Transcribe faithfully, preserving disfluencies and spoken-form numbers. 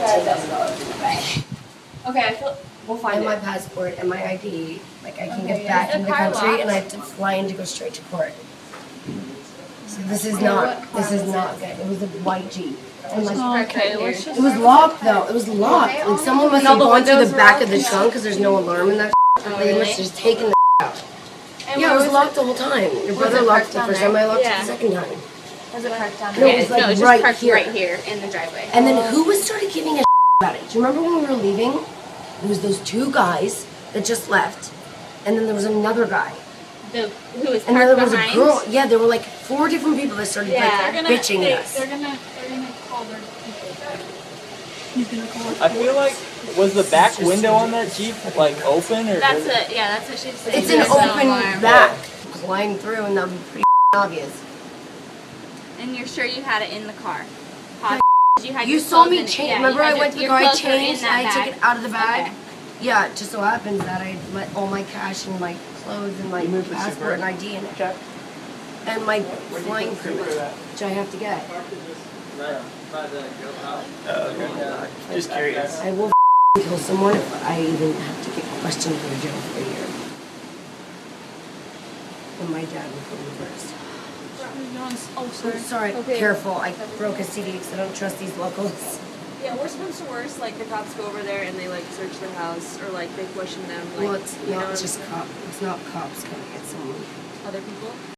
Okay, I feel we'll find and it. my passport and my I D. Like I can Okay, get back yeah. into the country, and I have to fly in to go straight to court. So this is not. This is not good. It was a white Jeep. And like, Oh, okay, let's just. it was locked though. It was locked. Like someone must have gone through the back of the trunk because there's no alarm in that. Oh, They must have just taken the out. And Yeah, it where was locked the whole time. Your brother it locked parked the down first there? time. I locked it Yeah. the second time. Was it parked down No, there? it was like no, it's right just parked here. right here in the driveway. And then who was started giving a about it? Do you remember when we were leaving? It was those two guys that just left, and then there was another guy, The who was and then there parked was a behind. girl. Yeah, there were like four different people that started Yeah. like They're gonna, bitching they, at us. They're gonna, they're gonna call their people. He's gonna call. I feel like, was the back window on that Jeep like open or? That's was it- it. Yeah, that's what she said. It's an There's no open alarm. back. Climb through, and that would be pretty obvious. And you're sure you had it in the car? Positive. You had You your saw clothes me in- change. yeah, you Remember, had I your- went to the your car. I clothes were in changed. that I took bag. it out of the bag. Okay. Yeah, it just so happens that I let all my cash and my clothes and my You moved the passport and Super. I D in it, Okay. and my Where do you flying put permit, Super at? which I have to get. Uh, just curious. I will kill someone if I even have to get questioned for a jail for a year. And my dad will put me first. Oh, sorry. I'm sorry, Okay. careful. I broke a C D because I don't trust these locals. Yeah, worst comes to worst, like the cops go over there and they like search their house or like they question them, like Well, it's you know, not just cop. It's not cops coming. It's someone. other people.